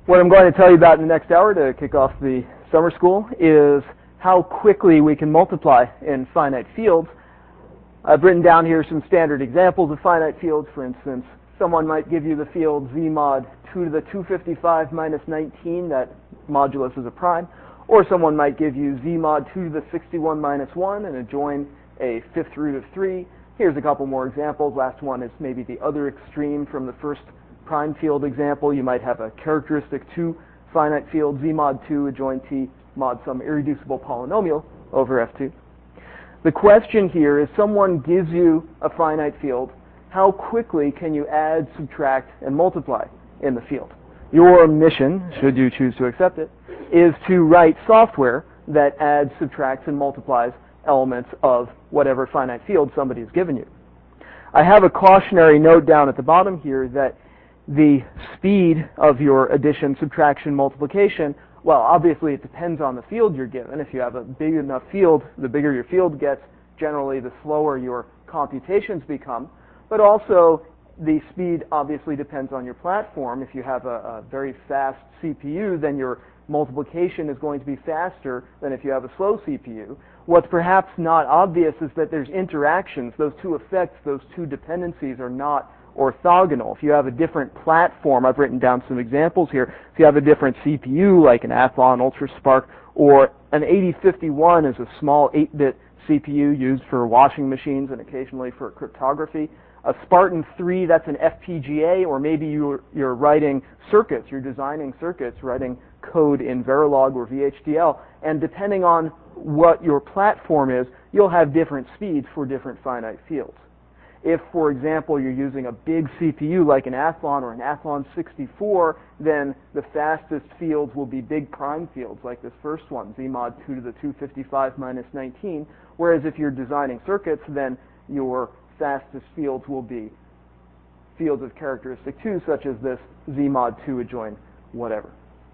What I'm going to tell you about in the next hour to kick off the summer school is how quickly we can multiply in finite fields. I've written down here some standard examples of finite fields. For instance, someone might give you the field z mod 2 to the 255 minus 19, that modulus is a prime. Or someone might give you z mod 2 to the 61 minus 1 and adjoin a fifth root of 3. Here's a couple more examples. Last one is maybe the other extreme from the first prime field example. You might have a characteristic 2 finite field z mod 2 adjoin t mod some irreducible polynomial over F2. The question here is, someone gives you a finite field. How quickly can you add, subtract, and multiply in the field? Your mission, should you choose to accept it, is to write software that adds, subtracts, and multiplies elements of whatever finite field somebody has given you. I have a cautionary note down at the bottom here that the speed of your addition, subtraction, multiplication, well, obviously it depends on the field you're given. If you have a big enough field, the bigger your field gets, generally the slower your computations become. But also, the speed obviously depends on your platform. If you have a very fast CPU, then your multiplication is going to be faster than if you have a slow CPU. What's perhaps not obvious is that there's interactions. Those two effects, those two dependencies are not orthogonal. If you have a different platform, I've written down some examples here. If you have a different CPU, like an Athlon UltraSPARC, or an 8051 is a small 8-bit CPU used for washing machines and occasionally for cryptography. A Spartan 3, that's an FPGA, or maybe you're writing circuits, you're designing circuits, writing code in Verilog or VHDL, and depending on what your platform is, you'll have different speeds for different finite fields. If, for example, you're using a big CPU like an Athlon or an Athlon 64, then the fastest fields will be big prime fields like this first one, z mod 2 to the 255 minus 19, whereas if you're designing circuits, then your fastest fields will be fields of characteristic 2, such as this z mod 2 adjoin whatever.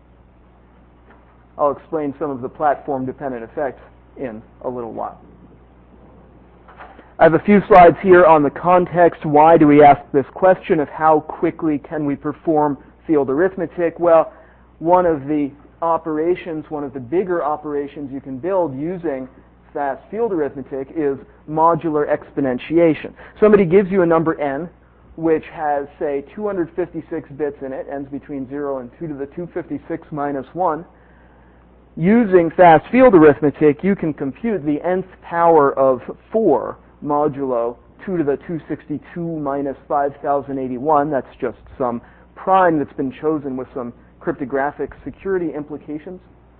I'll explain some of the platform-dependent effects in a little while. I have a few slides here on the context. Why do we ask this question of how quickly can we perform field arithmetic? Well, one of the operations, one of the bigger operations you can build using fast field arithmetic is modular exponentiation. Somebody gives you a number n, which has, say, 256 bits in it, ends between 0 and 2 to the 256 minus 1. Using fast field arithmetic, you can compute the nth power of 4 modulo 2 to the 262 minus 5081. That's just some prime that's been chosen with some cryptographic security implications.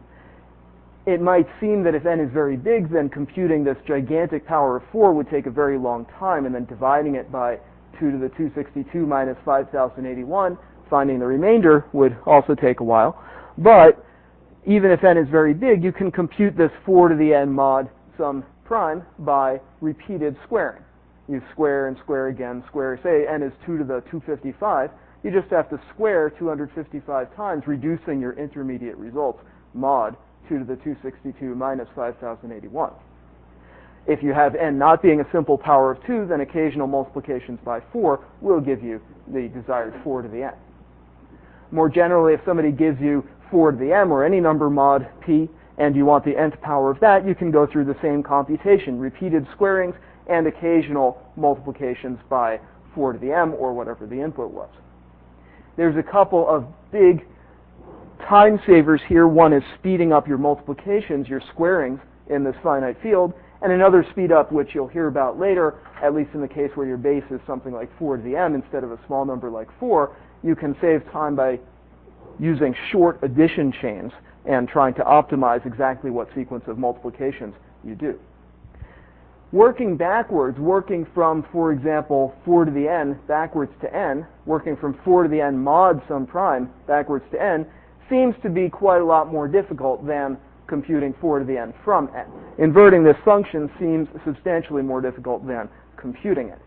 It might seem that if n is very big, then computing this gigantic power of 4 would take a very long time, and then dividing it by 2 to the 262 minus 5081, finding the remainder, would also take a while. But even if n is very big, you can compute this 4 to the n mod some prime by repeated squaring. You square and square again, square. Say n is 2 to the 255. You just have to square 255 times, reducing your intermediate results, mod 2 to the 262 minus 5081. If you have n not being a simple power of 2, then occasional multiplications by 4 will give you the desired 4 to the n. More generally, if somebody gives you 4 to the m, or any number mod p, and you want the nth power of that, you can go through the same computation, repeated squarings and occasional multiplications by 4 to the m, or whatever the input was. There's a couple of big time savers here. One is speeding up your multiplications, your squarings in this finite field, and another speed up, which you'll hear about later, at least in the case where your base is something like 4 to the m instead of a small number like 4, you can save time by using short addition chains and trying to optimize exactly what sequence of multiplications you do. Working backwards, working from, for example, 4 to the n backwards to n, working from 4 to the n mod some prime backwards to n, seems to be quite a lot more difficult than computing 4 to the n from n. Inverting this function seems substantially more difficult than computing it.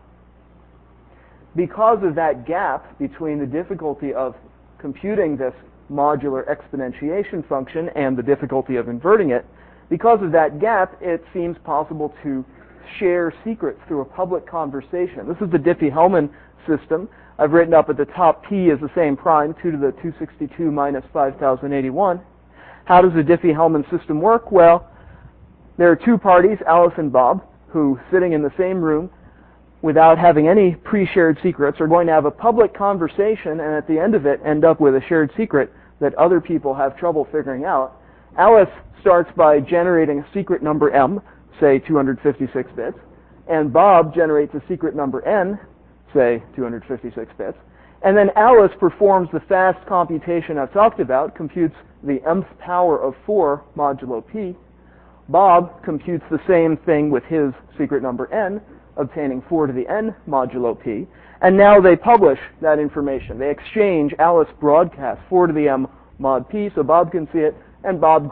Because of that gap between the difficulty of computing this modular exponentiation function and the difficulty of inverting it, because of that gap, it seems possible to share secrets through a public conversation. This is the Diffie-Hellman system. I've written up at the top P is the same prime, 2 to the 262 minus 5081. How does the Diffie-Hellman system work? Well, there are two parties, Alice and Bob, who, sitting in the same room without having any pre-shared secrets, are going to have a public conversation and at the end of it end up with a shared secret that other people have trouble figuring out. Alice starts by generating a secret number M, say 256 bits, and Bob generates a secret number N, say 256 bits, and then Alice performs the fast computation I've talked about, computes the mth power of 4 modulo P. Bob computes the same thing with his secret number N, obtaining 4 to the N modulo P, and now they publish that information. They exchange. Alice broadcasts 4 to the M mod P so Bob can see it, and Bob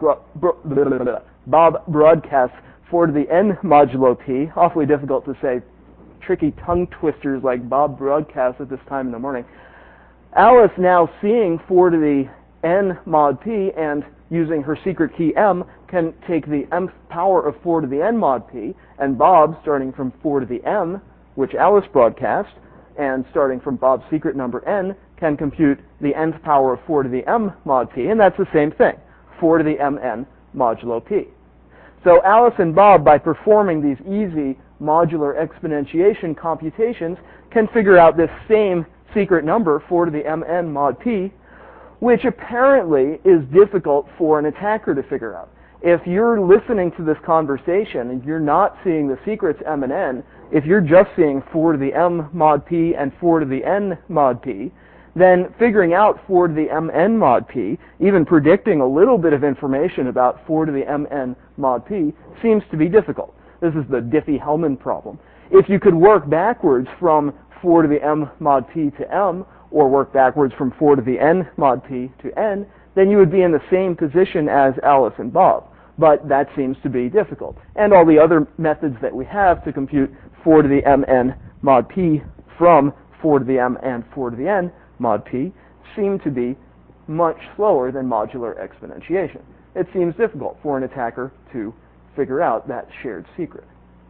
broadcasts 4 to the N modulo P, awfully difficult to say, tricky tongue twisters like Bob broadcasts at this time in the morning. Alice, now seeing 4 to the N mod P and using her secret key M, can take the mth power of 4 to the N mod P, and Bob, starting from 4 to the M, which Alice broadcast, and starting from Bob's secret number N, can compute the nth power of 4 to the M mod P, and that's the same thing, 4 to the Mn modulo P. So Alice and Bob, by performing these easy modular exponentiation computations, can figure out this same secret number, 4 to the Mn mod P, which apparently is difficult for an attacker to figure out. If you're listening to this conversation and you're not seeing the secrets M and N, if you're just seeing 4 to the M mod P and 4 to the N mod P, then figuring out 4 to the Mn mod P, even predicting a little bit of information about 4 to the Mn mod P, seems to be difficult. This is the Diffie-Hellman problem. If you could work backwards from 4 to the M mod P to M, or work backwards from 4 to the N mod P to N, then you would be in the same position as Alice and Bob. But that seems to be difficult. And all the other methods that we have to compute 4 to the Mn mod P from 4 to the M and 4 to the N mod P seem to be much slower than modular exponentiation. It seems difficult for an attacker to figure out that shared secret.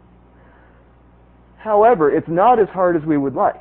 However, it's not as hard as we would like.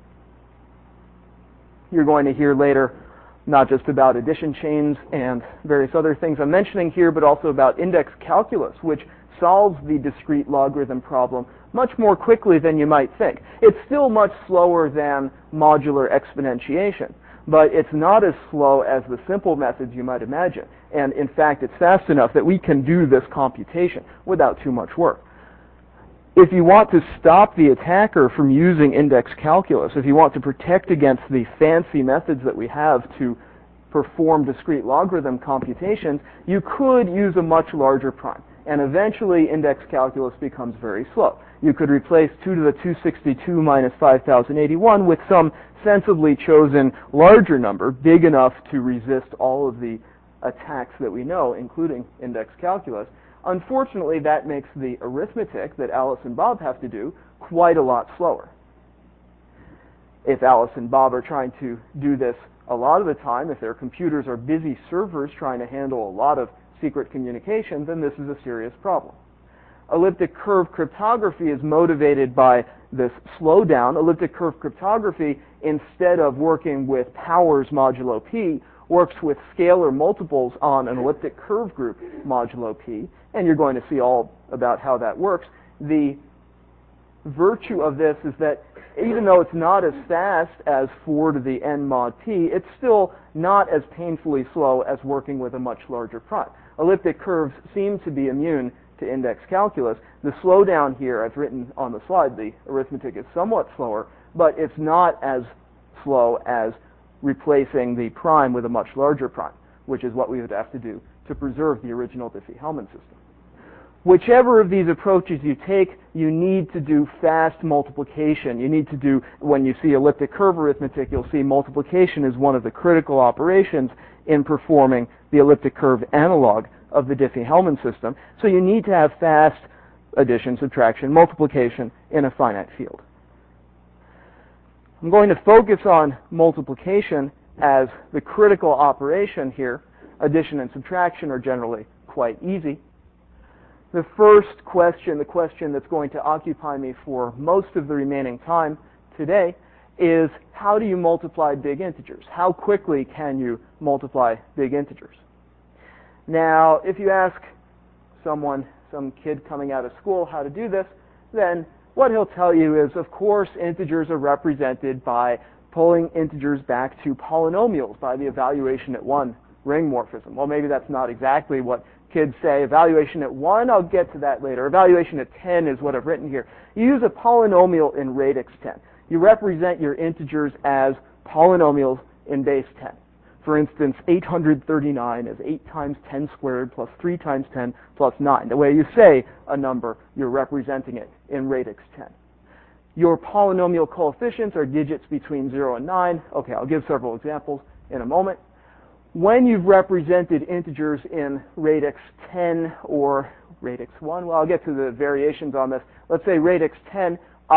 You're going to hear later not just about addition chains and various other things I'm mentioning here, but also about index calculus, which solves the discrete logarithm problem much more quickly than you might think. It's still much slower than modular exponentiation, but it's not as slow as the simple methods you might imagine. And in fact, it's fast enough that we can do this computation without too much work. If you want to stop the attacker from using index calculus, if you want to protect against the fancy methods that we have to perform discrete logarithm computations, you could use a much larger prime. And eventually, index calculus becomes very slow. You could replace 2 to the 262 minus 5081 with some sensibly chosen larger number, big enough to resist all of the attacks that we know, including index calculus. Unfortunately, that makes the arithmetic that Alice and Bob have to do quite a lot slower. If Alice and Bob are trying to do this a lot of the time, if their computers are busy servers trying to handle a lot of secret communication, then this is a serious problem. Elliptic curve cryptography is motivated by this slowdown. Elliptic curve cryptography, instead of working with powers modulo P, works with scalar multiples on an elliptic curve group modulo P, and you're going to see all about how that works. The virtue of this is that even though it's not as fast as 4 to the N mod P, it's still not as painfully slow as working with a much larger prime. Elliptic curves seem to be immune to index calculus. The slowdown here, I've written on the slide, the arithmetic is somewhat slower, but it's not as slow as replacing the prime with a much larger prime, which is what we would have to do to preserve the original Diffie-Hellman system. Whichever of these approaches you take, you need to do fast multiplication. You need to do, when you see elliptic curve arithmetic, you'll see multiplication is one of the critical operations in performing the elliptic curve analog of the Diffie-Hellman system. So you need to have fast addition, subtraction, multiplication in a finite field. I'm going to focus on multiplication as the critical operation here. Addition and subtraction are generally quite easy. The first question, the question that's going to occupy me for most of the remaining time today, is how do you multiply big integers? How quickly can you multiply big integers? Now, if you ask some kid coming out of school how to do this, then what he'll tell you is, of course, integers are represented by pulling integers back to polynomials by the evaluation at 1 ring morphism. Well, maybe that's not exactly what kids say. Evaluation at 1, I'll get to that later. Evaluation at 10 is what I've written here. You use a polynomial in radix 10. You represent your integers as polynomials in base 10. For instance, 839 is 8 times 10 squared plus 3 times 10 plus 9. The way you say a number, you're representing it in radix 10. Your polynomial coefficients are digits between 0 and 9. Okay, I'll give several examples in a moment. When you've represented integers in radix 10 or radix 1, well, I'll get to the variations on this. Let's say radix 10,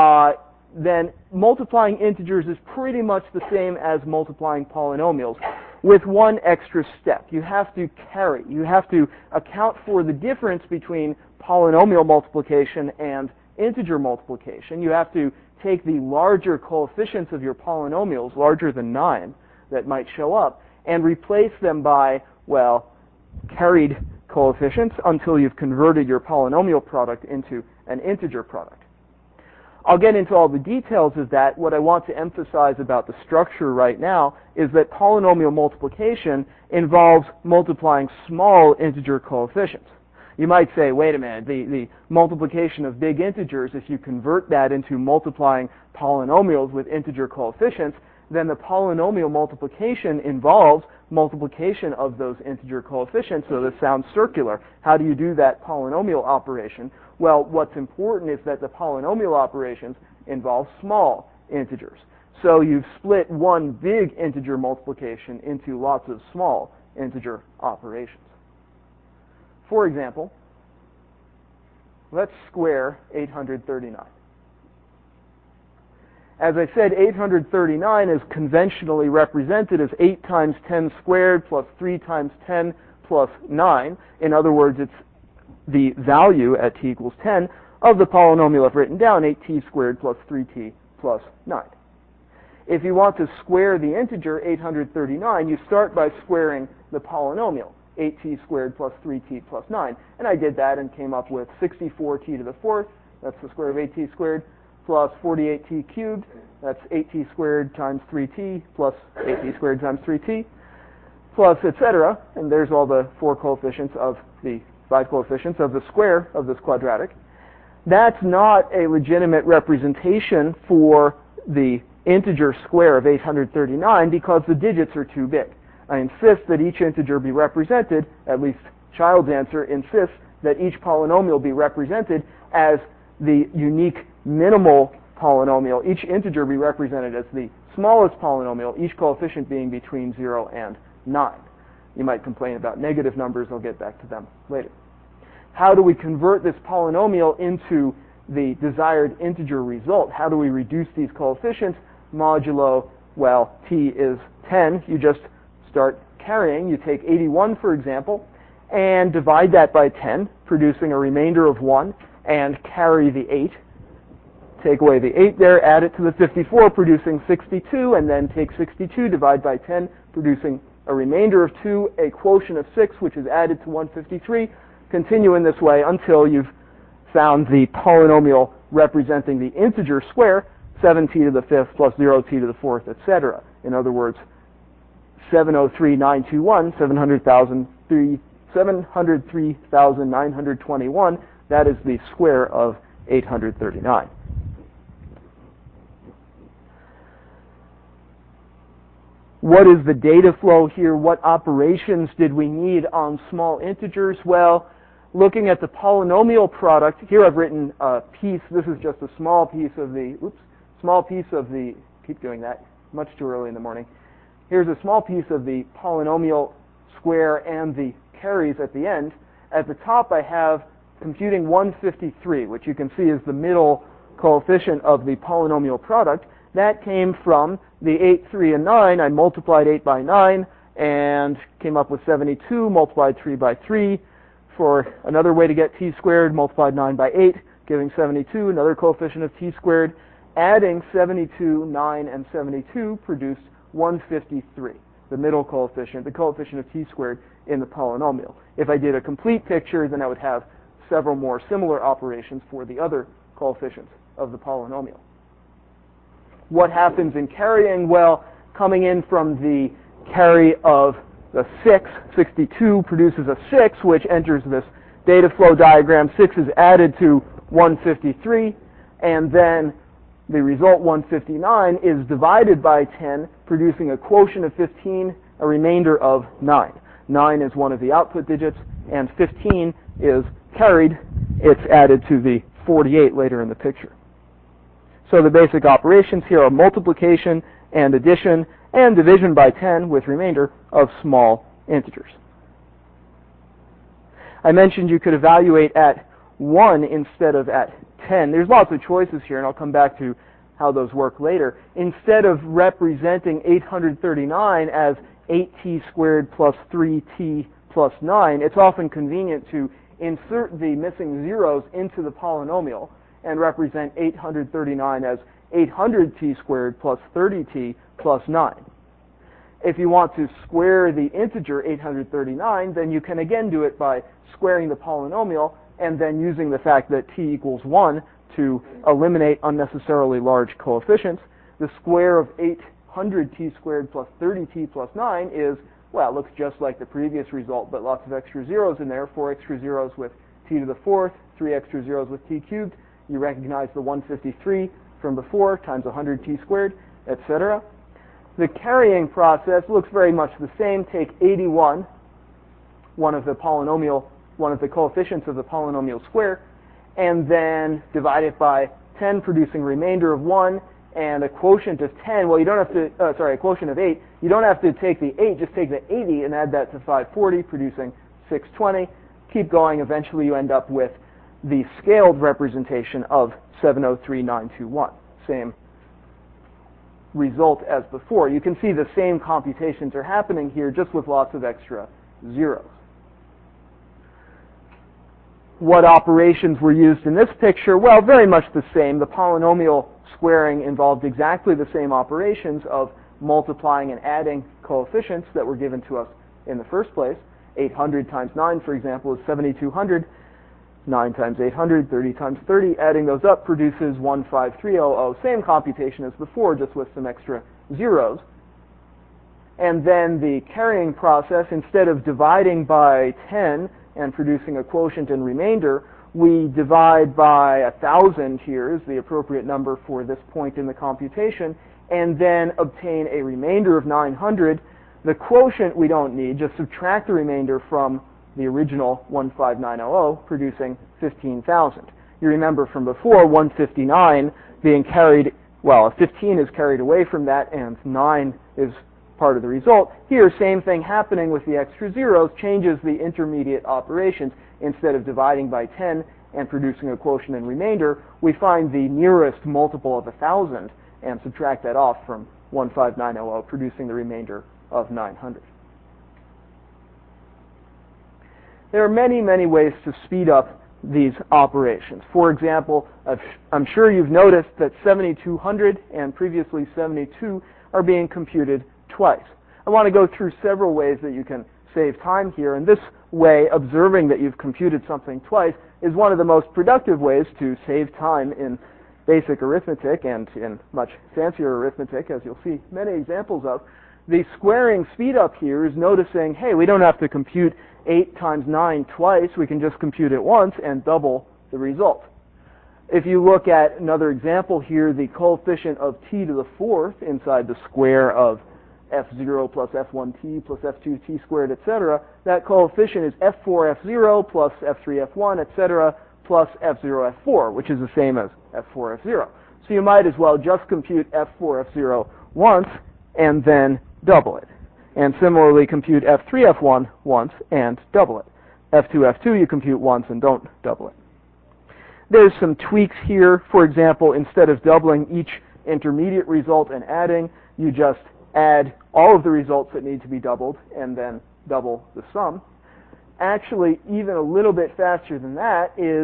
then multiplying integers is pretty much the same as multiplying polynomials, with one extra step. You have to carry. You have to account for the difference between polynomial multiplication and integer multiplication. You have to take the larger coefficients of your polynomials, larger than 9, that might show up, and replace them by, well, carried coefficients until you've converted your polynomial product into an integer product. I'll get into all the details of that. What I want to emphasize about the structure right now is that polynomial multiplication involves multiplying small integer coefficients. You might say, wait a minute, the multiplication of big integers, if you convert that into multiplying polynomials with integer coefficients, then the polynomial multiplication involves multiplication of those integer coefficients, so this sounds circular. How do you do that polynomial operation? Well, what's important is that the polynomial operations involve small integers. So you've split one big integer multiplication into lots of small integer operations. For example, let's square 839. As I said, 839 is conventionally represented as 8 times 10 squared plus 3 times 10 plus 9. In other words, it's the value at t equals 10 of the polynomial I've written down, 8t squared plus 3t plus 9. If you want to square the integer 839, you start by squaring the polynomial, 8t squared plus 3t plus 9. And I did that and came up with 64t to the 4th, that's the square of 8t squared, plus 48t cubed, that's 8t squared times 3t plus 8t squared times 3t, plus etc. And there's all the 5 coefficients of the square of this quadratic. That's not a legitimate representation for the integer square of 839 because the digits are too big. I insist that each integer be represented, at least Child's answer insists that each polynomial be represented as the unique minimal polynomial, each integer be represented as the smallest polynomial, each coefficient being between 0 and 9. You might complain about negative numbers. I'll get back to them later. How do we convert this polynomial into the desired integer result? How do we reduce these coefficients modulo, well, t is 10. You just start carrying. You take 81, for example, and divide that by 10, producing a remainder of 1, and carry the 8. Take away the 8 there, add it to the 54, producing 62, and then take 62, divide by 10, producing a remainder of 2, a quotient of 6, which is added to 153. Continue in this way until you've found the polynomial representing the integer square, 7t to the 5th plus 0t to the 4th, etc. In other words, 703,921, 703,921, that is the square of 839. What is the data flow here? What operations did we need on small integers? Well, looking at the polynomial product, here I've written a piece. This is just a small piece of the, keep doing that, much too early in the morning. Here's a small piece of the polynomial square and the carries at the end. At the top I have computing 153, which you can see is the middle coefficient of the polynomial product. That came from the 8, 3, and 9. I multiplied 8 by 9 and came up with 72, multiplied 3 by 3. For another way to get t squared, multiplied 9 by 8, giving 72, another coefficient of t squared. adding 72, 9, and 72 produced 153, the middle coefficient, the coefficient of t squared in the polynomial. If I did a complete picture, then I would have several more similar operations for the other coefficients of the polynomial. What happens in carrying? Well, coming in from the carry of the 6, 62 produces a 6, which enters this data flow diagram. 6 is added to 153, and then the result, 159, is divided by 10, producing a quotient of 15, a remainder of 9. 9 is one of the output digits, and 15 is carried. It's added to the 48 later in the picture. So the basic operations here are multiplication and addition and division by 10 with remainder of small integers. I mentioned you could evaluate at 1 instead of at 10. There's lots of choices here, and I'll come back to how those work later. Instead of representing 839 as 8t squared plus 3t plus 9, it's often convenient to insert the missing zeros into the polynomial and represent 839 as 800t squared plus 30t plus 9. If you want to square the integer 839, then you can again do it by squaring the polynomial and then using the fact that t equals 1 to eliminate unnecessarily large coefficients. The square of 800t squared plus 30t plus 9 is, well, it looks just like the previous result, but lots of extra zeros in there, 4 extra zeros with t to the 4th, 3 extra zeros with t cubed. You recognize the 153 from before times 100t squared, etc. The carrying process looks very much the same. Take 81, one of the coefficients of the polynomial square, and then divide it by 10, producing remainder of 1 and a quotient of 10. Well, you don't have to, a quotient of 8. You don't have to take the 8, just take the 80 and add that to 540, producing 620. Keep going. Eventually you end up with the scaled representation of 703921. Same result as before. You can see the same computations are happening here, just with lots of extra zeros. What operations were used in this picture? Well, very much the same. The polynomial squaring involved exactly the same operations of multiplying and adding coefficients that were given to us in the first place. 800 times 9, for example, is 7200. 9 times 800, 30 times 30, adding those up produces 15300. Same computation as before, just with some extra zeros. And then the carrying process, instead of dividing by 10 and producing a quotient and remainder, we divide by 1,000 here is the appropriate number for this point in the computation, and then obtain a remainder of 900. The quotient we don't need, just subtract the remainder from the original 15900, producing 15,000. You remember from before, 159 being carried, well, 15 is carried away from that, and 9 is part of the result. Here, same thing happening with the extra zeros, changes the intermediate operations. Instead of dividing by 10 and producing a quotient and remainder, we find the nearest multiple of 1,000 and subtract that off from 15900, producing the remainder of 900. There are many, many ways to speed up these operations. For example, I'm sure you've noticed that 7200 and previously 72 are being computed twice. I want to go through several ways that you can save time here, and this way, observing that you've computed something twice, is one of the most productive ways to save time in basic arithmetic and in much fancier arithmetic, as you'll see many examples of. The squaring speed up here is noticing, hey, we don't have to compute 8 times 9 twice, we can just compute it once and double the result. If you look at another example here, the coefficient of t to the 4th inside the square of f0 plus f1t plus f2t squared, etc., that coefficient is f4 f0 plus f3 f1, etc., plus f0 f4, which is the same as f4 f0. So you might as well just compute f4 f0 once and then double it. And similarly, compute f3 f1 once and double it. f2 f2 you compute once and don't double it. There's some tweaks here. For example, instead of doubling each intermediate result and adding, you just add all of the results that need to be doubled and then double the sum. Actually, even a little bit faster than that is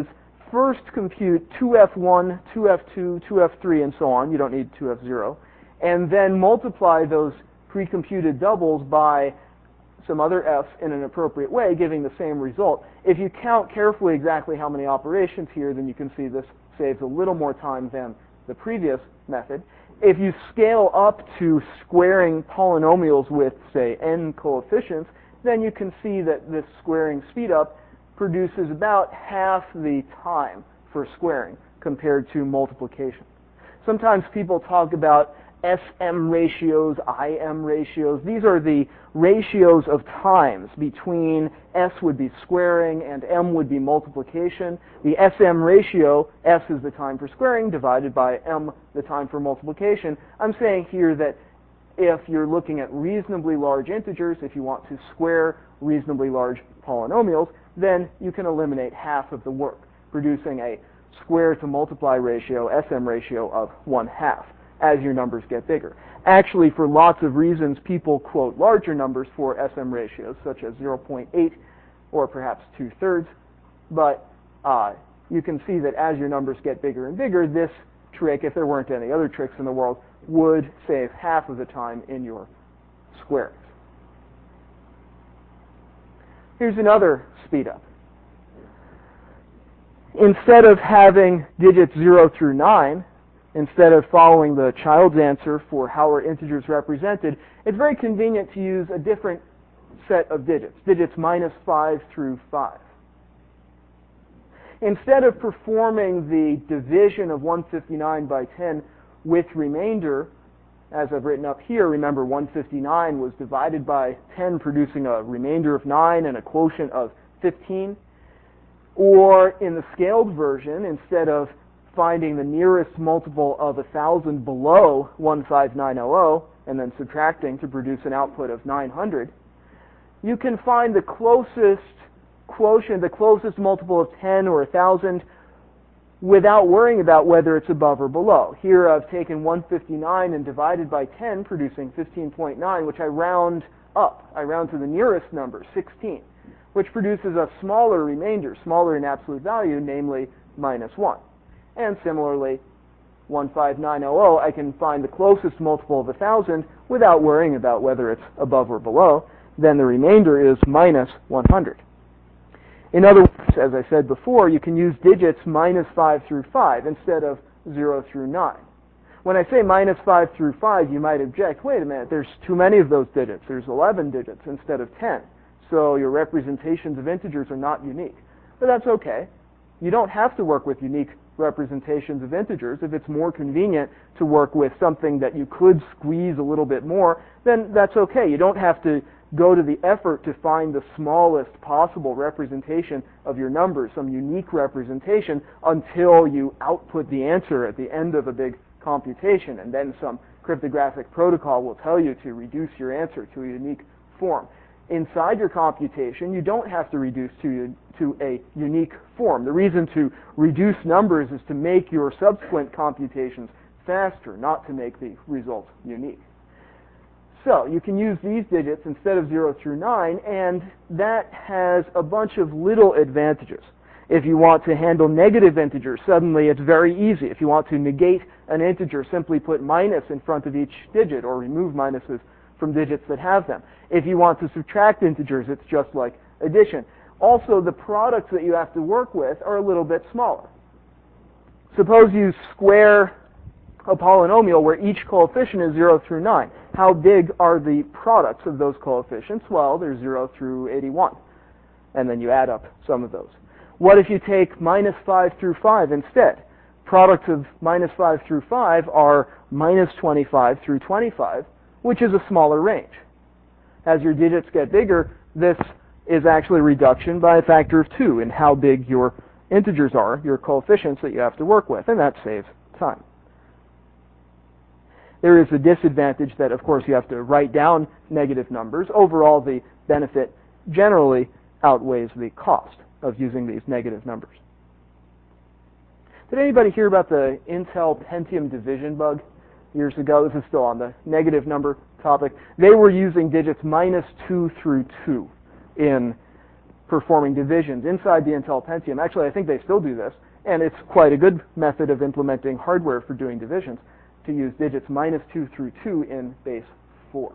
first compute 2f1, 2f2, 2f3, and so on. You don't need 2f0. And then multiply those pre-computed doubles by some other f's in an appropriate way, giving the same result. If you count carefully exactly how many operations here, then you can see this saves a little more time than the previous method. If you scale up to squaring polynomials with, say, n coefficients, then you can see that this squaring speedup produces about half the time for squaring compared to multiplication. Sometimes people talk about SM ratios, IM ratios. These are the ratios of times between S would be squaring and M would be multiplication. The SM ratio, S is the time for squaring, divided by M, the time for multiplication. I'm saying here that if you're looking at reasonably large integers, if you want to square reasonably large polynomials, then you can eliminate half of the work, producing a square to multiply ratio, SM ratio of 1/2. As your numbers get bigger. Actually, for lots of reasons, people quote larger numbers for SM ratios, such as 0.8 or perhaps 2/3. But you can see that as your numbers get bigger and bigger, this trick, if there weren't any other tricks in the world, would save half of the time in your squares. Here's another speed up. Instead of having digits 0 through 9, instead of following the child's answer for how are integers represented, it's very convenient to use a different set of digits, digits -5 through 5. Instead of performing the division of 159 by 10 with remainder, as I've written up here, remember 159 was divided by 10, producing a remainder of 9 and a quotient of 15. Or in the scaled version, instead of finding the nearest multiple of 1,000 below 15900 and then subtracting to produce an output of 900, you can find the closest quotient, the closest multiple of 10 or 1,000 without worrying about whether it's above or below. Here I've taken 159 and divided by 10, producing 15.9, which I round up. I round to the nearest number, 16, which produces a smaller remainder, smaller in absolute value, namely -1. And similarly, 15900, I can find the closest multiple of 1,000 without worrying about whether it's above or below. Then the remainder is -100. In other words, as I said before, you can use digits -5 through 5 instead of 0 through 9. When I say -5 through 5, you might object, wait a minute, there's too many of those digits. There's 11 digits instead of 10. So your representations of integers are not unique. But that's okay. You don't have to work with unique representations of integers. If it's more convenient to work with something that you could squeeze a little bit more, then that's okay. You don't have to go to the effort to find the smallest possible representation of your numbers, some unique representation, until you output the answer at the end of a big computation, and then some cryptographic protocol will tell you to reduce your answer to a unique form. Inside your computation, you don't have to reduce to a unique form. The reason to reduce numbers is to make your subsequent computations faster, not to make the results unique. So you can use these digits instead of 0 through 9, and that has a bunch of little advantages. If you want to handle negative integers, suddenly it's very easy. If you want to negate an integer, simply put minus in front of each digit or remove minuses from digits that have them. If you want to subtract integers, it's just like addition. Also, the products that you have to work with are a little bit smaller. Suppose you square a polynomial where each coefficient is 0 through 9. How big are the products of those coefficients? Well, they're 0 through 81. And then you add up some of those. What if you take -5 through 5 instead? Products of -5 through 5 are -25 through 25, which is a smaller range. As your digits get bigger, this is actually a reduction by a factor of 2 in how big your integers are, your coefficients that you have to work with, and that saves time. There is a disadvantage that, of course, you have to write down negative numbers. Overall, the benefit generally outweighs the cost of using these negative numbers. Did anybody hear about the Intel Pentium division bug years ago? This is still on the negative number topic. They were using digits -2 through 2 in performing divisions inside the Intel Pentium. Actually, I think they still do this. And it's quite a good method of implementing hardware for doing divisions to use digits -2 through 2 in base 4.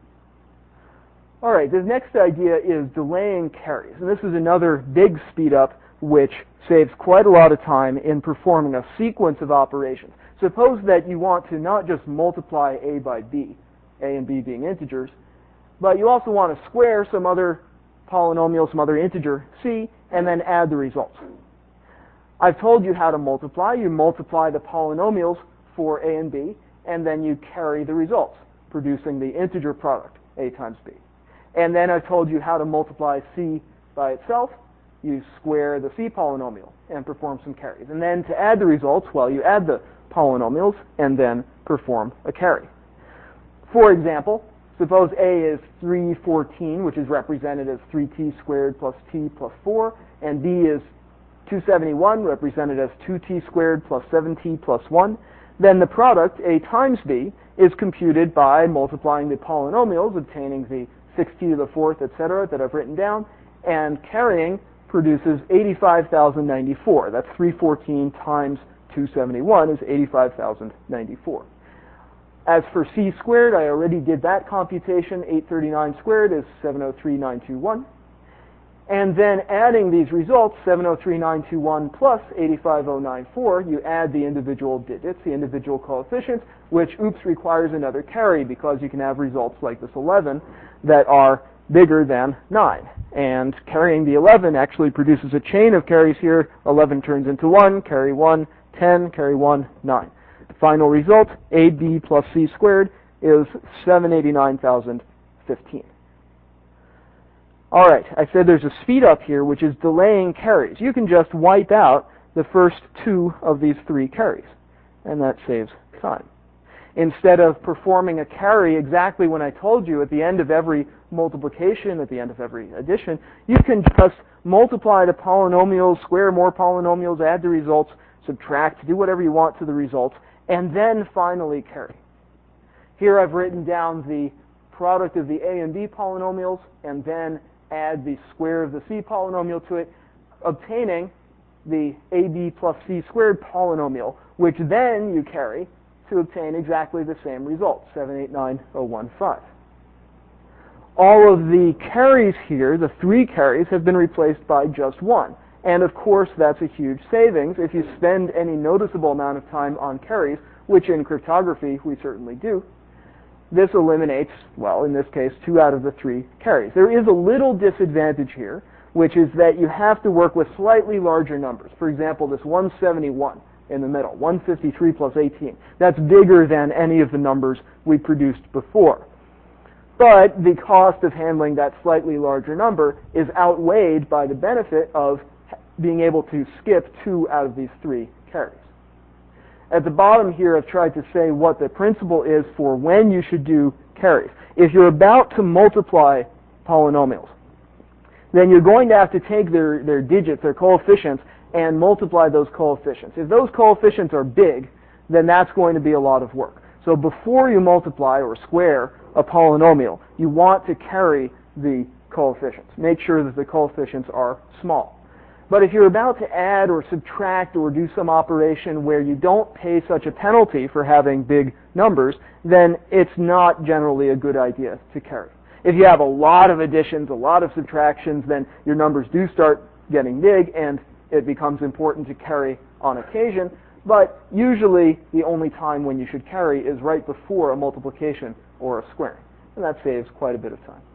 All right, the next idea is delaying carries. And this is another big speed up which saves quite a lot of time in performing a sequence of operations. Suppose that you want to not just multiply a by b, a and b being integers, but you also want to square some other polynomial, some other integer c, and then add the results. I've told you how to multiply. You multiply the polynomials for a and b, and then you carry the results, producing the integer product, a times b. And then I've told you how to multiply c by itself. You square the c polynomial and perform some carries. And then to add the results, well, you add the polynomials and then perform a carry. For example, suppose a is 314, which is represented as 3t squared plus t plus 4, and b is 271, represented as 2t squared plus 7t plus 1. Then the product, a times b, is computed by multiplying the polynomials, obtaining the 6t to the 4th, etc., that I've written down, and carrying produces 85,094. That's 314 times 271 is 85,094. As for c squared, I already did that computation. 839 squared is 703,921. And then adding these results, 703,921 plus 85,094, you add the individual digits, the individual coefficients, which, requires another carry because you can have results like this 11 that are bigger than 9. And carrying the 11 actually produces a chain of carries here. 11 turns into 1, carry 1, 10, carry 1, 9. The final result, AB plus C squared, is 789,015. All right, I said there's a speed up here, which is delaying carries. You can just wipe out the first 2 of these 3 carries, and that saves time. Instead of performing a carry exactly when I told you at the end of every multiplication, at the end of every addition, you can just multiply the polynomials, square more polynomials, add the results, subtract, do whatever you want to the results, and then finally carry. Here I've written down the product of the a and b polynomials, and then add the square of the c polynomial to it, obtaining the ab plus c squared polynomial, which then you carry to obtain exactly the same result, 789,015. All of the carries here, the 3 carries, have been replaced by just 1. And of course, that's a huge savings if you spend any noticeable amount of time on carries, which in cryptography we certainly do. This eliminates, well, in this case, 2 out of the 3 carries. There is a little disadvantage here, which is that you have to work with slightly larger numbers. For example, this 171 in the middle, 153 plus 18. That's bigger than any of the numbers we produced before. But the cost of handling that slightly larger number is outweighed by the benefit of being able to skip 2 out of these 3 carries. At the bottom here, I've tried to say what the principle is for when you should do carries. If you're about to multiply polynomials, then you're going to have to take their digits, their coefficients, and multiply those coefficients. If those coefficients are big, then that's going to be a lot of work. So before you multiply or square a polynomial, you want to carry the coefficients. Make sure that the coefficients are small. But if you're about to add or subtract or do some operation where you don't pay such a penalty for having big numbers, then it's not generally a good idea to carry. If you have a lot of additions, a lot of subtractions, then your numbers do start getting big and it becomes important to carry on occasion. But usually the only time when you should carry is right before a multiplication or a squaring. And that saves quite a bit of time.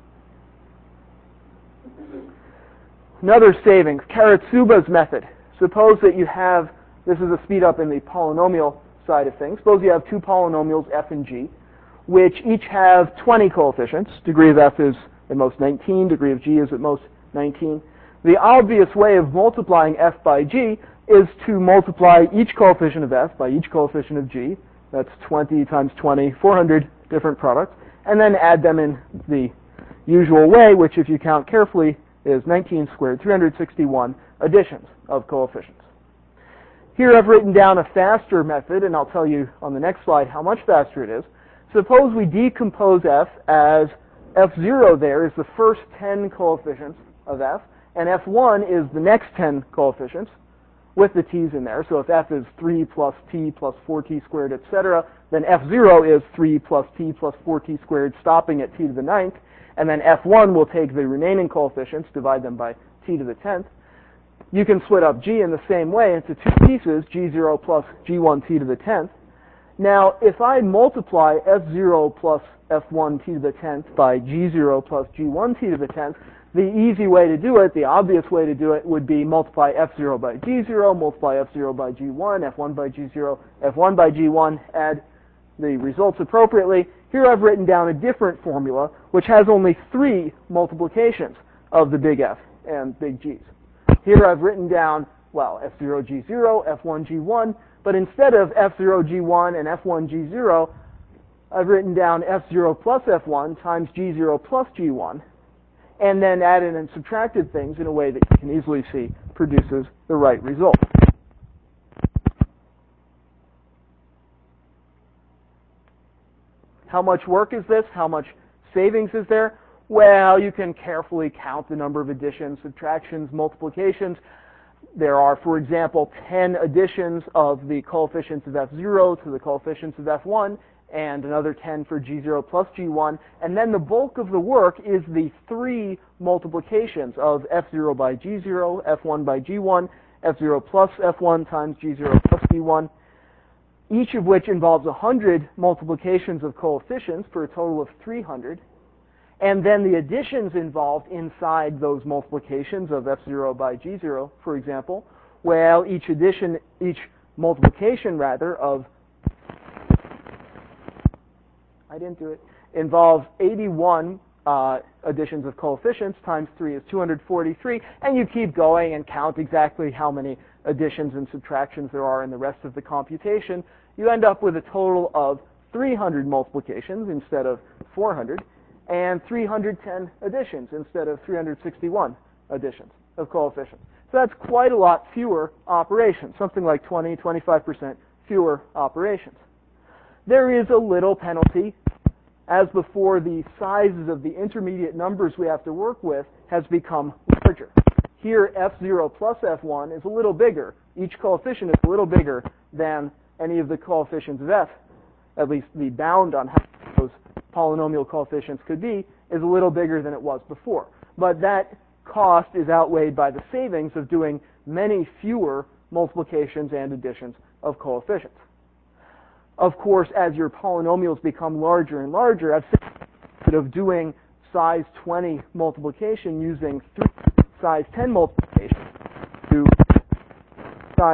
Another savings, Karatsuba's method. Suppose that you have, this is a speed up in the polynomial side of things. Suppose you have 2 polynomials, f and g, which each have 20 coefficients. Degree of f is at most 19, degree of g is at most 19. The obvious way of multiplying f by g is to multiply each coefficient of f by each coefficient of g. That's 20 times 20, 400 different products. And then add them in the usual way, which if you count carefully is 19 squared, 361 additions of coefficients. Here I've written down a faster method, and I'll tell you on the next slide how much faster it is. Suppose we decompose f as f0 there is the first 10 coefficients of f, and f1 is the next 10 coefficients, with the t's in there. So if f is 3 plus t plus 4t squared, etc., then f0 is 3 plus t plus 4t squared, stopping at t to the 9th. And then f1 will take the remaining coefficients, divide them by t to the 10th. You can split up g in the same way into two pieces, g0 plus g1t to the 10th. Now, if I multiply f0 plus f1t to the 10th by g0 plus g1t to the 10th, the easy way to do it, the obvious way to do it, would be multiply f0 by g0, multiply f0 by g1, f1 by g0, f1 by g1, add the results appropriately. Here I've written down a different formula, which has only 3 multiplications of the big F and big G's. Here I've written down, well, f0 g0, f1 g1, but instead of f0 g1 and f1 g0, I've written down f0 plus f1 times g0 plus g1, and then added and subtracted things in a way that you can easily see produces the right result. How much work is this? How much savings is there? Well, you can carefully count the number of additions, subtractions, multiplications. There are, for example, 10 additions of the coefficients of f0 to the coefficients of f1, and another 10 for g0 plus g1. And then the bulk of the work is the 3 multiplications of f0 by g0, f1 by g1, f0 plus f1 times g0 plus g1, each of which involves 100 multiplications of coefficients for a total of 300. And then the additions involved inside those multiplications of f0 by g0, for example, well, each multiplication of, involves 81 additions of coefficients, times 3 is 243, and you keep going and count exactly how many additions and subtractions there are in the rest of the computation. You end up with a total of 300 multiplications instead of 400, and 310 additions instead of 361 additions of coefficients. So that's quite a lot fewer operations, something like 20-25% fewer operations. There is a little penalty. As before, the sizes of the intermediate numbers we have to work with has become larger. Here, f0 plus f1 is a little bigger. Each coefficient is a little bigger than any of the coefficients of f. At least the bound on how those polynomial coefficients could be is a little bigger than it was before. But that cost is outweighed by the savings of doing many fewer multiplications and additions of coefficients. Of course, as your polynomials become larger and larger, I've said instead of doing size 20 multiplication using size 10 multiplication to size.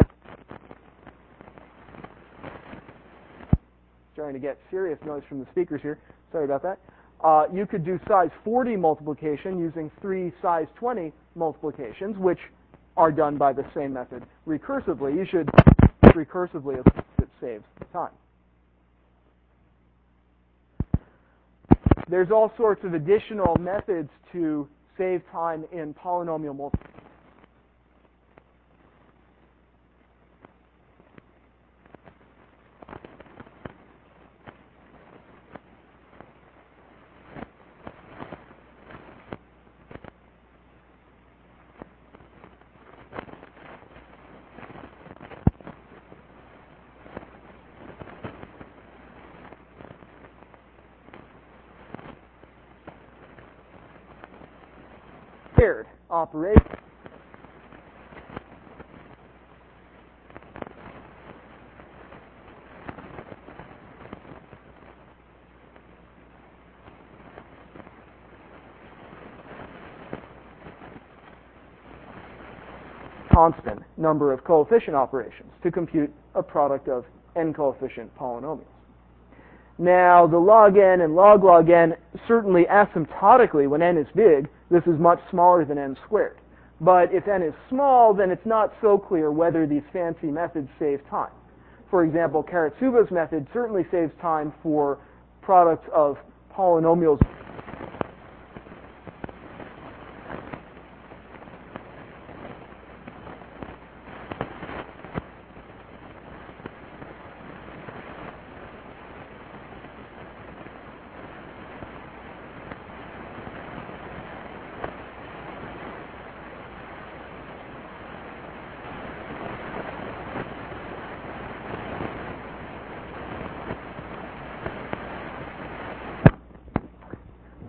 Trying to get serious noise from the speakers here. Sorry about that. You could do size 40 multiplication using 3 size 20 multiplications, which are done by the same method recursively. You should recursively as it saves time. There's all sorts of additional methods to save time in polynomial multiplication. Paired operation. Constant number of coefficient operations to compute a product of n coefficient polynomials. Now, the log n and log n, certainly asymptotically, when n is big, this is much smaller than n squared. But if n is small, then it's not so clear whether these fancy methods save time. For example, Karatsuba's method certainly saves time for products of polynomials.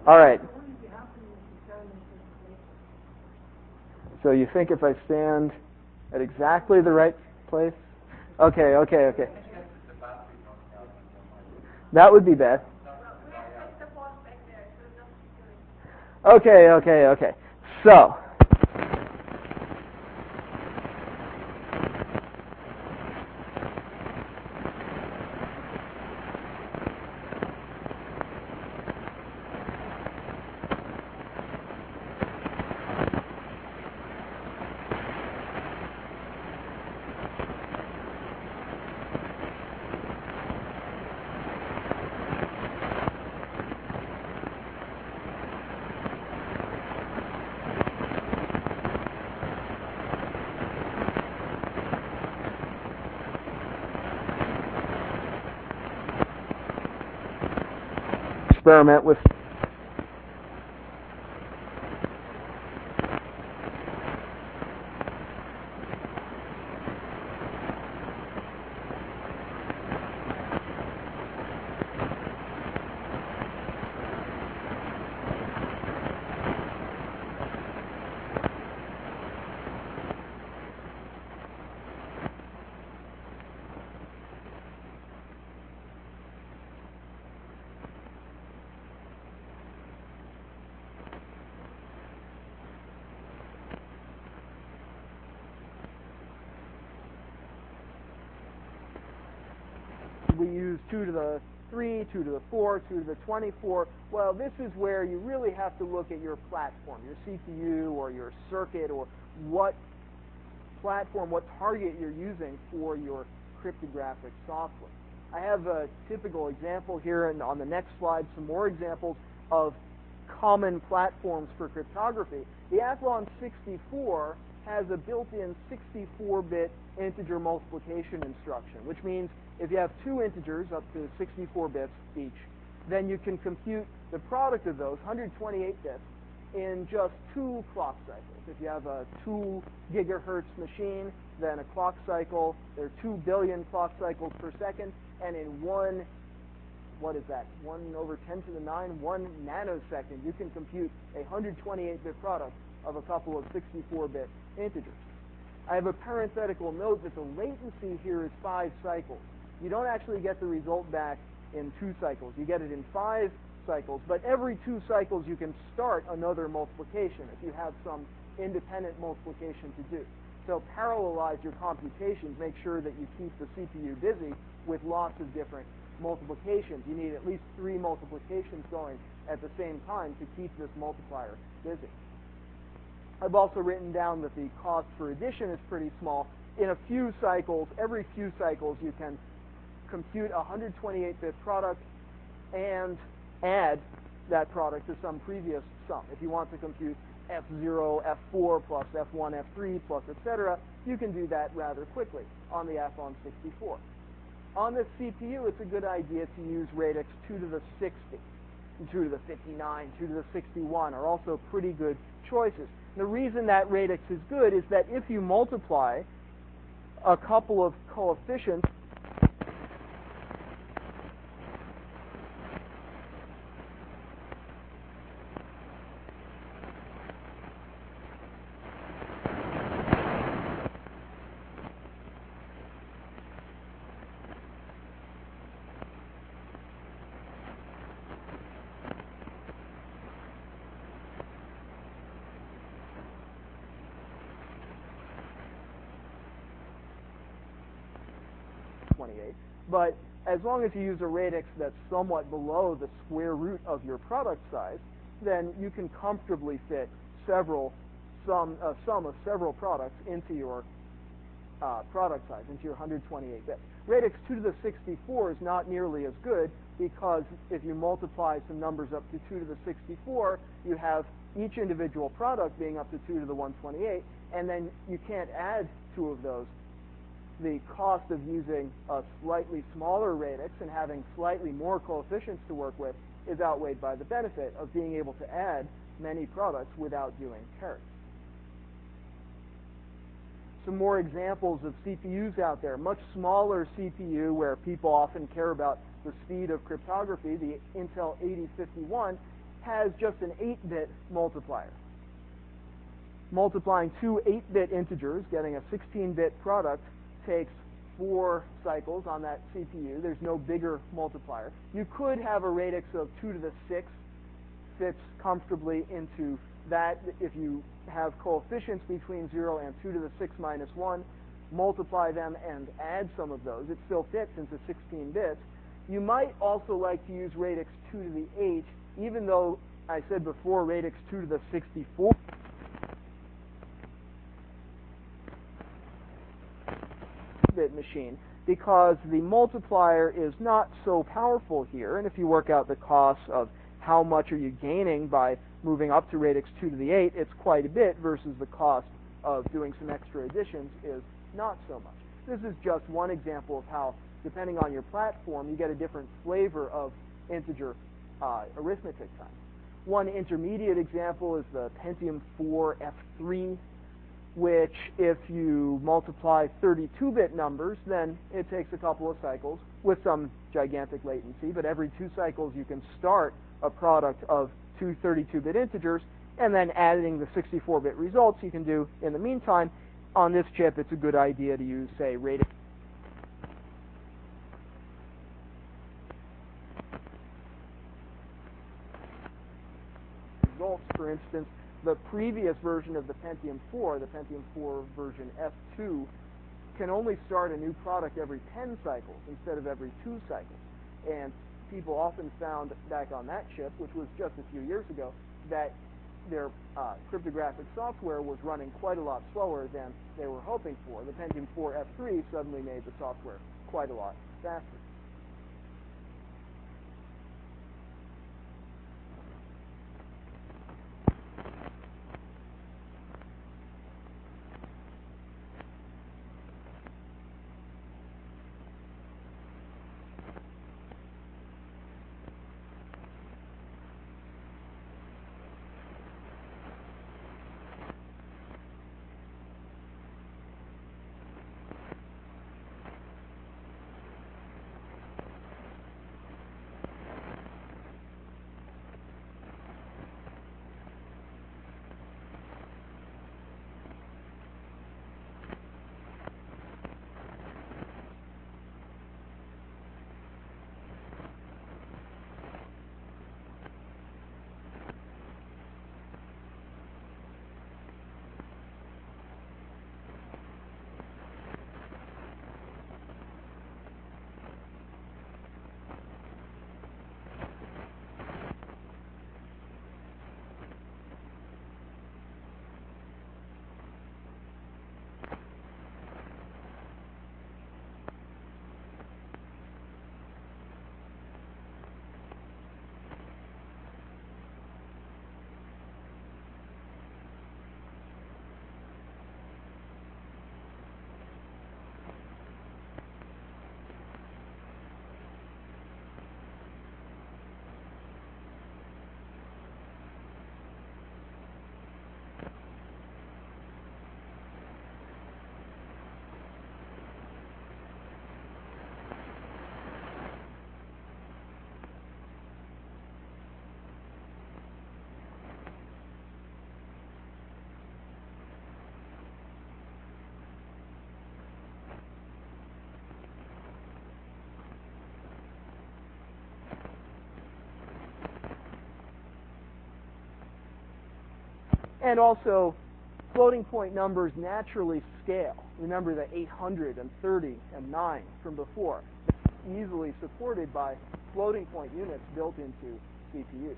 All right. So you think if I stand at exactly the right place? Okay. That would be bad. Okay. So, experiment with we use 2 to the 3, 2 to the 4, 2 to the 24. Well, this is where you really have to look at your platform, your CPU or your circuit, or what platform, what target you're using for your cryptographic software. I have a typical example here, and on the next slide, some more examples of common platforms for cryptography. The Athlon 64 has a built-in 64-bit integer multiplication instruction, which means if you have two integers up to 64 bits each, then you can compute the product of those, 128 bits, in just 2 clock cycles. If you have a 2 gigahertz machine, then a clock cycle, there are 2 billion clock cycles per second, and in 1 over 10 to the 9, 1 nanosecond, you can compute a 128-bit product of a couple of 64-bit integers. I have a parenthetical note that the latency here is 5 cycles. You don't actually get the result back in 2 cycles. You get it in 5 cycles, but every 2 cycles you can start another multiplication if you have some independent multiplication to do. So parallelize your computations. Make sure that you keep the CPU busy with lots of different multiplications. You need at least 3 multiplications going at the same time to keep this multiplier busy. I've also written down that the cost for addition is pretty small. In a few cycles, every few cycles, you can compute a 128-bit product and add that product to some previous sum. If you want to compute F0, F4 plus F1, F3 plus etc., you can do that rather quickly on the Athlon 64. On the CPU, it's a good idea to use radix 2 to the 60, 2 to the 59, 2 to the 61 are also pretty good choices. The reason that radix is good is that if you multiply a couple of coefficients, but as long as you use a radix that's somewhat below the square root of your product size, then you can comfortably fit sum of several products into your product size, into your 128 bits. Radix 2 to the 64 is not nearly as good because if you multiply some numbers up to 2 to the 64, you have each individual product being up to 2 to the 128, and then you can't add 2 of those. The cost of using a slightly smaller radix and having slightly more coefficients to work with is outweighed by the benefit of being able to add many products without doing carrots. Some more examples of CPUs out there. Much smaller CPU where people often care about the speed of cryptography, the Intel 8051, has just an 8-bit multiplier. Multiplying two 8-bit integers, getting a 16-bit product, takes 4 cycles on that CPU. There's no bigger multiplier. You could have a radix of 2 to the 6, fits comfortably into that. If you have coefficients between 0 and 2 to the 6 minus 1, multiply them and add some of those. It still fits into 16 bits. You might also like to use radix 2 to the 8, even though I said before radix 2 to the 64 bit machine, because the multiplier is not so powerful here. And if you work out the costs of how much are you gaining by moving up to radix 2 to the 8, it's quite a bit, versus the cost of doing some extra additions is not so much. This is just one example of how, depending on your platform, you get a different flavor of integer arithmetic time. One intermediate example is the Pentium 4 F3, which if you multiply 32-bit numbers, then it takes a couple of cycles with some gigantic latency, but every 2 cycles you can start a product of two 32-bit integers, and then adding the 64-bit results you can do in the meantime. On this chip, it's a good idea to use, say, radix results. For instance, the previous version of the Pentium 4, the Pentium 4 version F2, can only start a new product every 10 cycles instead of every 2 cycles. And people often found back on that chip, which was just a few years ago, that their cryptographic software was running quite a lot slower than they were hoping for. The Pentium 4 F3 suddenly made the software quite a lot faster. And also, floating point numbers naturally scale. Remember the 800 and 30 and 9 from before. They're easily supported by floating point units built into CPUs.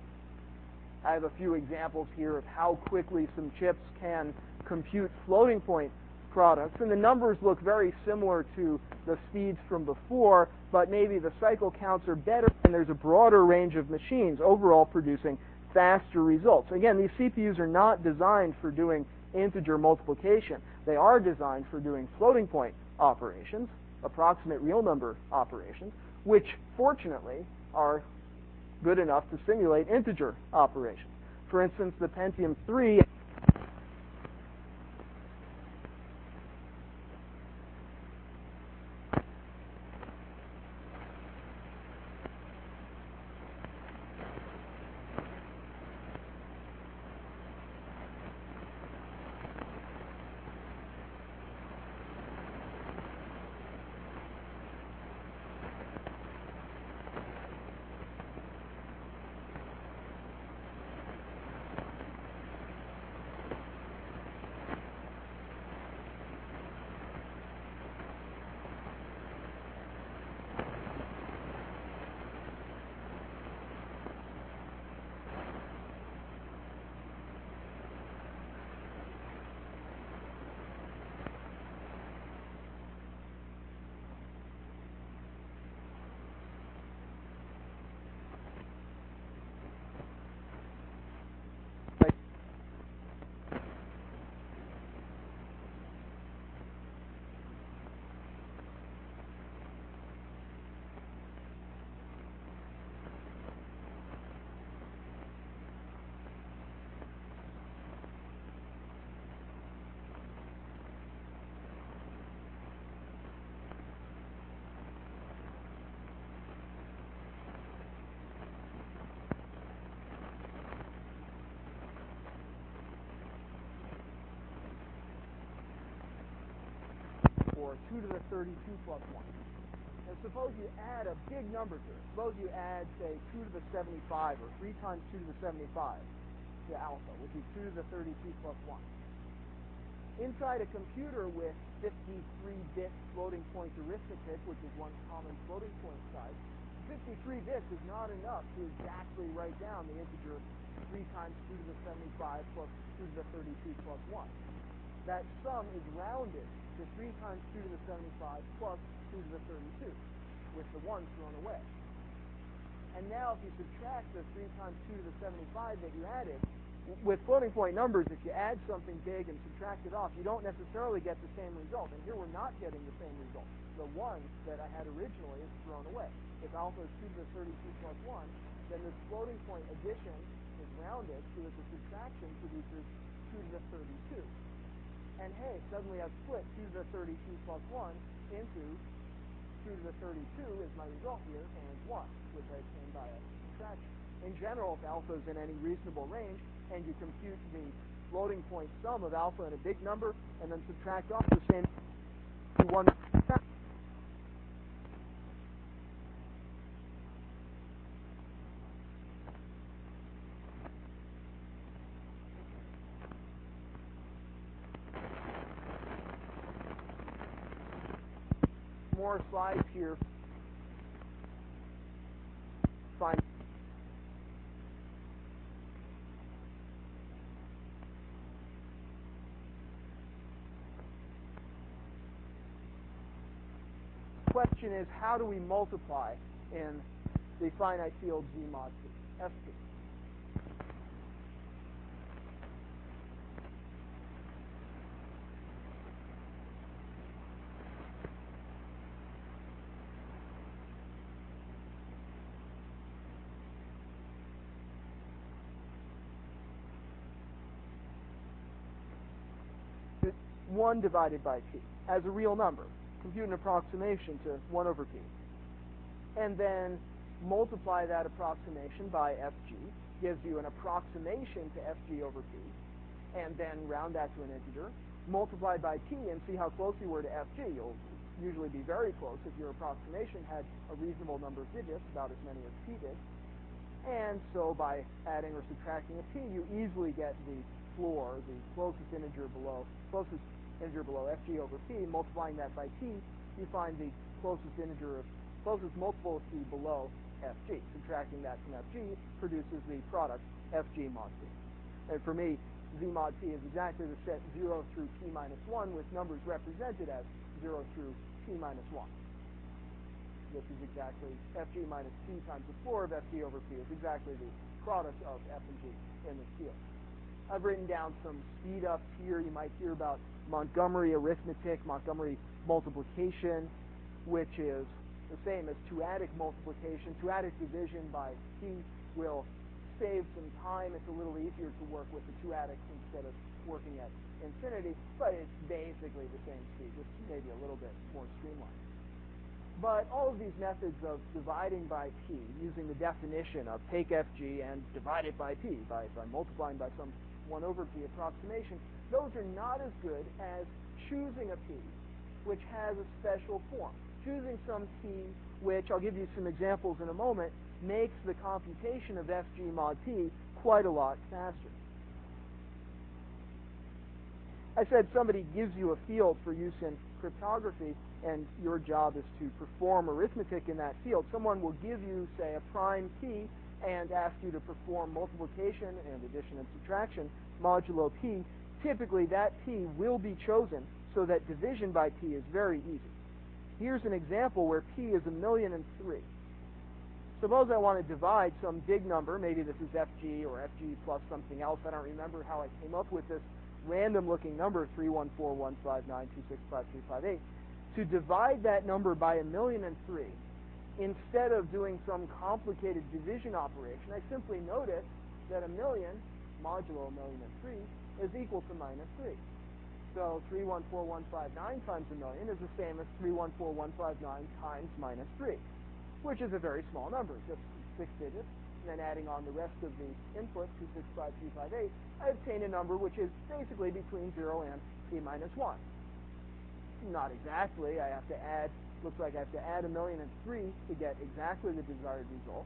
I have a few examples here of how quickly some chips can compute floating point products, and the numbers look very similar to the speeds from before, but maybe the cycle counts are better, and there's a broader range of machines overall producing faster results. Again, these CPUs are not designed for doing integer multiplication. They are designed for doing floating point operations, approximate real number operations, which fortunately are good enough to simulate integer operations. For instance, the Pentium 3 or 2 to the 32 plus 1. And suppose you add a big number to it. Suppose you add, say, 2 to the 75, or 3 times 2 to the 75 to alpha, which is 2 to the 32 plus 1. Inside a computer with 53-bit floating point arithmetic, which is one common floating point size, 53 bits is not enough to exactly write down the integer 3 times 2 to the 75 plus 2 to the 32 plus 1. That sum is rounded to 3 times 2 to the 75 plus 2 to the 32, with the 1 thrown away. And now if you subtract the 3 times 2 to the 75 that you added, with floating point numbers, if you add something big and subtract it off, you don't necessarily get the same result. And here we're not getting the same result. The 1 that I had originally is thrown away. If alpha is 2 to the 32 plus 1, then this floating point addition is rounded so that the subtraction produces 2 to the 32. And hey, suddenly I've split 2 to the 32 plus 1 into 2 to the 32 is my result here, and 1, which I obtained by a subtraction. In general, if alpha is in any reasonable range, and you compute the floating point sum of alpha and a big number, and then subtract off the same 1. More slides here. Fine. Question is, how do we multiply in the finite field Z mod P, Fp? It's 1 divided by P as a real number. Compute an approximation to 1 over P. And then multiply that approximation by Fg, gives you an approximation to Fg over P, and then round that to an integer. Multiply by P and see how close you were to Fg. You'll usually be very close if your approximation had a reasonable number of digits, about as many as P did. And so by adding or subtracting a P, you easily get the floor, the closest integer below Fg over P. Multiplying that by P, you find the closest multiple of P below Fg. Subtracting that from Fg produces the product Fg mod P. And for me, Z mod P is exactly the set 0 through P minus 1 with numbers represented as 0 through P minus 1. This is exactly Fg minus P times the floor of Fg over P is exactly the product of F and G in this field. I've written down some speed ups here. You might hear about Montgomery arithmetic, Montgomery multiplication, which is the same as two-adic multiplication. Two-adic division by P will save some time. It's a little easier to work with the two-adics instead of working at infinity, but it's basically the same speed, just maybe a little bit more streamlined. But all of these methods of dividing by P, using the definition of take Fg and divide it by P, by multiplying by some 1 over P approximation, those are not as good as choosing a P which has a special form. Choosing some P which, I'll give you some examples in a moment, makes the computation of Fg mod P quite a lot faster. I said somebody gives you a field for use in cryptography, and your job is to perform arithmetic in that field. Someone will give you, say, a prime P and ask you to perform multiplication and addition and subtraction modulo P. Typically, that P will be chosen so that division by P is very easy. Here's an example where P is 1,000,003. Suppose I want to divide some big number, maybe this is Fg or Fg plus something else. I don't remember how I came up with this random-looking number, 314,159,265,358. To divide that number by 1,000,003, instead of doing some complicated division operation, I simply notice that 1,000,000 modulo 1,000,003 is equal to -3. So 314,159 times 1,000,000 is the same as 314,159 times -3, which is a very small number, just 6 digits. And then adding on the rest of the inputs, 265,358, I obtain a number which is basically between 0 and P minus 1. Not exactly. I have to add, looks like I have to add 1,000,003 to get exactly the desired result.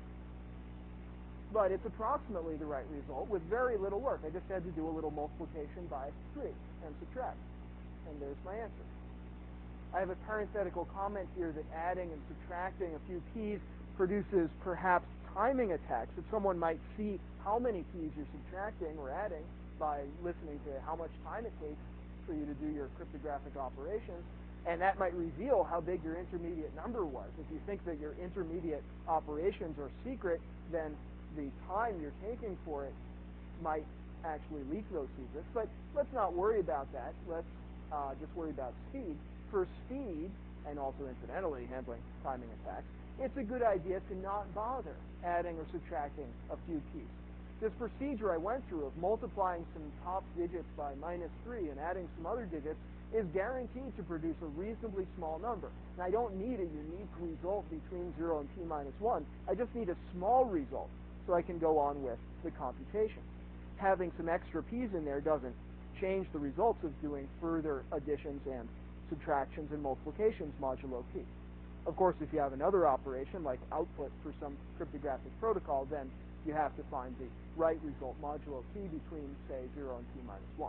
But it's approximately the right result with very little work. I just had to do a little multiplication by 3 and subtract. And there's my answer. I have a parenthetical comment here that adding and subtracting a few p's produces perhaps timing attacks, that someone might see how many p's you're subtracting or adding by listening to how much time it takes for you to do your cryptographic operations, and that might reveal how big your intermediate number was. If you think that your intermediate operations are secret, then the time you're taking for it might actually leak those secrets. But let's not worry about that. Let's just worry about speed. For speed, and also incidentally handling timing attacks, it's a good idea to not bother adding or subtracting a few p's. This procedure I went through of multiplying some top digits by -3 and adding some other digits is guaranteed to produce a reasonably small number. And I don't need a unique result between 0 and t-1. I just need a small result so I can go on with the computation. Having some extra p's in there doesn't change the results of doing further additions and subtractions and multiplications modulo p. Of course, if you have another operation like output for some cryptographic protocol, then you have to find the right result modulo p between, say, 0 and t-1.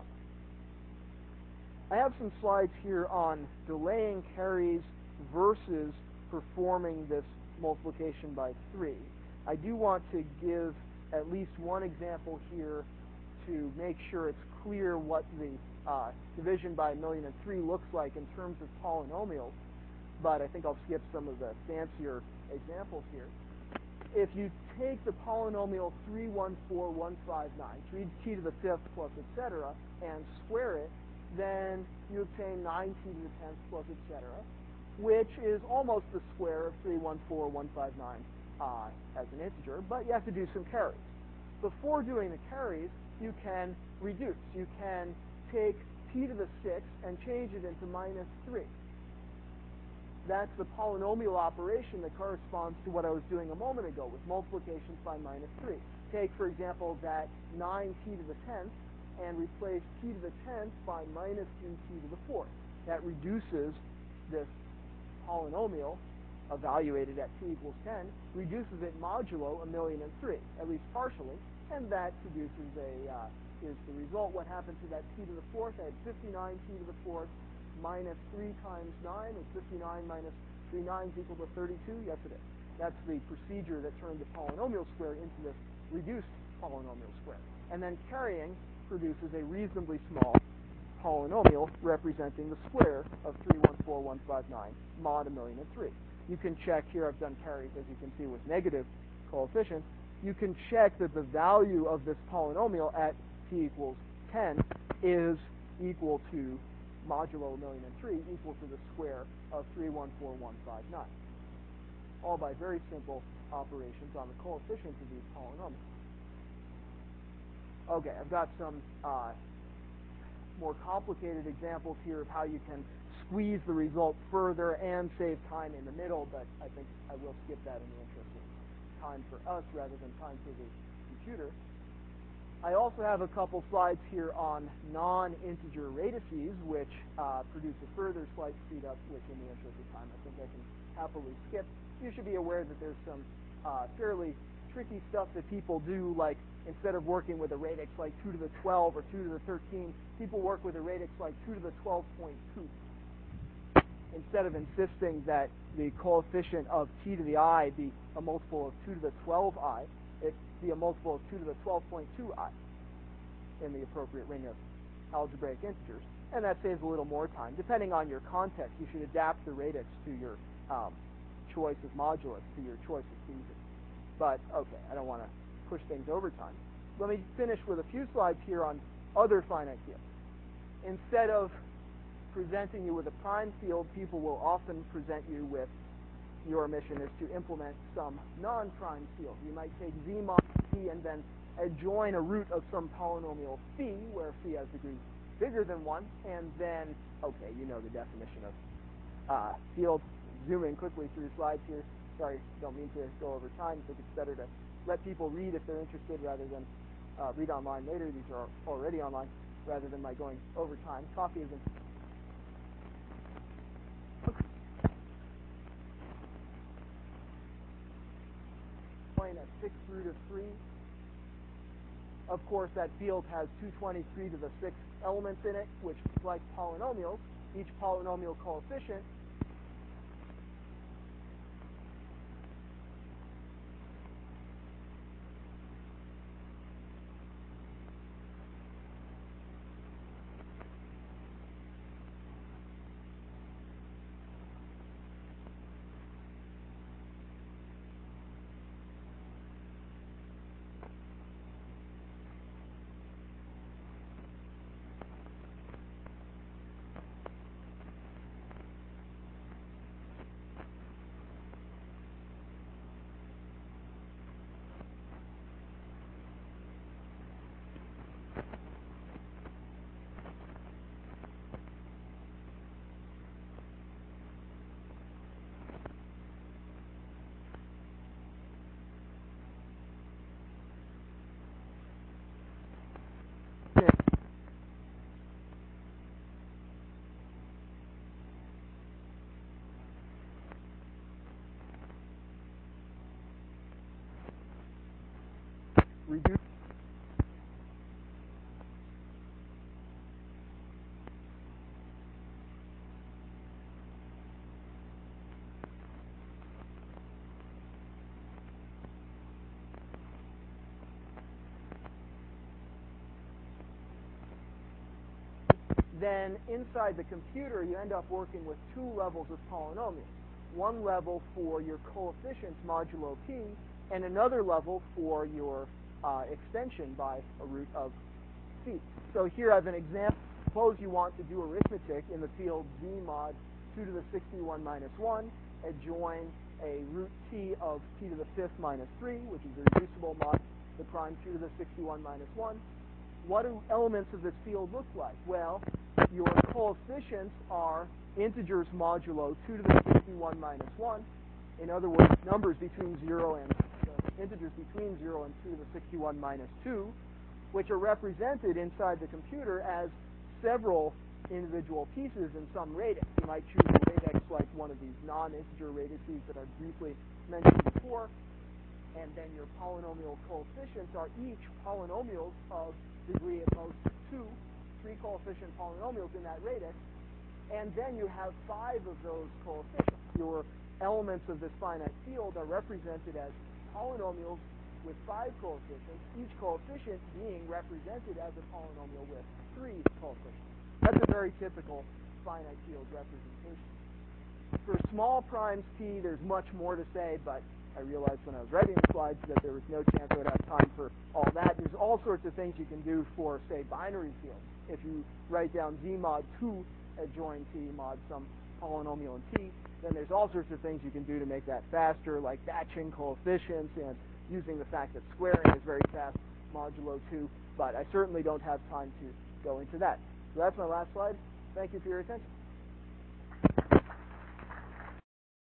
I have some slides here on delaying carries versus performing this multiplication by 3. I do want to give at least one example here to make sure it's clear what the division by 1,000,003 looks like in terms of polynomials, but I think I'll skip some of the fancier examples here. If you take the polynomial 314,159, 3t to the 5th plus etc., and square it, then you obtain 9t to the 10th plus etc., which is almost the square of 314,159 as an integer, but you have to do some carries. Before doing the carries, you can reduce. You can take t to the 6th and change it into -3. That's the polynomial operation that corresponds to what I was doing a moment ago with multiplications by -3. Take, for example, that 9t to the 10th and replace t to the 10th by -3t to the 4th. That reduces this polynomial, evaluated at t equals 10, reduces it modulo 1,000,003, at least partially, and that produces here's the result. What happened to that t to the 4th? I had 59t to the 4th minus 3 times 9 is 59 minus 3 9s equal to 32. Yes, it is. That's the procedure that turned the polynomial square into this reduced polynomial square. And then carrying produces a reasonably small polynomial representing the square of 314,159 mod 1,000,003. You can check here, I've done carries, as you can see, with negative coefficients. You can check that the value of this polynomial at t equals 10 is equal to modulo 1,000,003, equal to the square of 314,159. All by very simple operations on the coefficients of these polynomials. Okay, I've got some more complicated examples here of how you can squeeze the result further and save time in the middle, but I think I will skip that in the interest of time for us rather than time for the computer. I also have a couple slides here on non-integer radices, which produce a further slight speed up, which in the interest of time I think I can happily skip. You should be aware that there's some fairly tricky stuff that people do, like instead of working with a radix like 2 to the 12 or 2 to the 13, people work with a radix like 2 to the 12.2. Instead of insisting that the coefficient of t to the I be a multiple of 2 to the 12i, it be a multiple of 2 to the 12.2i in the appropriate ring of algebraic integers. And that saves a little more time. Depending on your context, you should adapt the radix to your choice of modulus, to your choice of thesis. But, okay, I don't want to push things over time. Let me finish with a few slides here on other finite fields. Instead of presenting you with a prime field, people will often present you with, your mission is to implement some non-prime field. You might take z mod p and then adjoin a root of some polynomial phi, where phi has degree bigger than 1, and then, okay, you know the definition of field. Zooming quickly through slides here. Sorry, don't mean to go over time. I think it's better to let people read if they're interested rather than read online later. These are already online, rather than my going over time. Coffee isn't. adjoin a sixth root of 3. Of course, that field has 223 to the 6th elements in it, which, like polynomials, each polynomial coefficient reduce then inside the computer you end up working with two levels of polynomials. One level for your coefficients modulo p, and another level for your extension by a root of c. So here I have an example. Suppose you want to do arithmetic in the field z mod 2 to the 61 minus 1, adjoin a root t of t to the 5th minus 3, which is a reducible mod the prime 2 to the 61 minus 1. What do elements of this field look like? Well, your coefficients are integers modulo 2 to the 61 minus 1. In other words, numbers between 0 and integers between 0 and 2 to the 61 minus 2, which are represented inside the computer as several individual pieces in some radix. You might choose a radix like one of these non-integer radixes that I've briefly mentioned before, and then your polynomial coefficients are each polynomials of degree at most 2, 3 coefficient polynomials in that radix, and then you have 5 of those coefficients. Your elements of this finite field are represented as polynomials with 5 coefficients, each coefficient being represented as a polynomial with 3 coefficients. That's a very typical finite field representation. For small primes p, there's much more to say, but I realized when I was writing the slides that there was no chance I would have time for all that. There's all sorts of things you can do for, say, binary fields. If you write down z mod 2 adjoin t mod some polynomial in t, then there's all sorts of things you can do to make that faster, like batching coefficients and using the fact that squaring is very fast modulo 2, but I certainly don't have time to go into that. So that's my last slide. Thank you for your attention.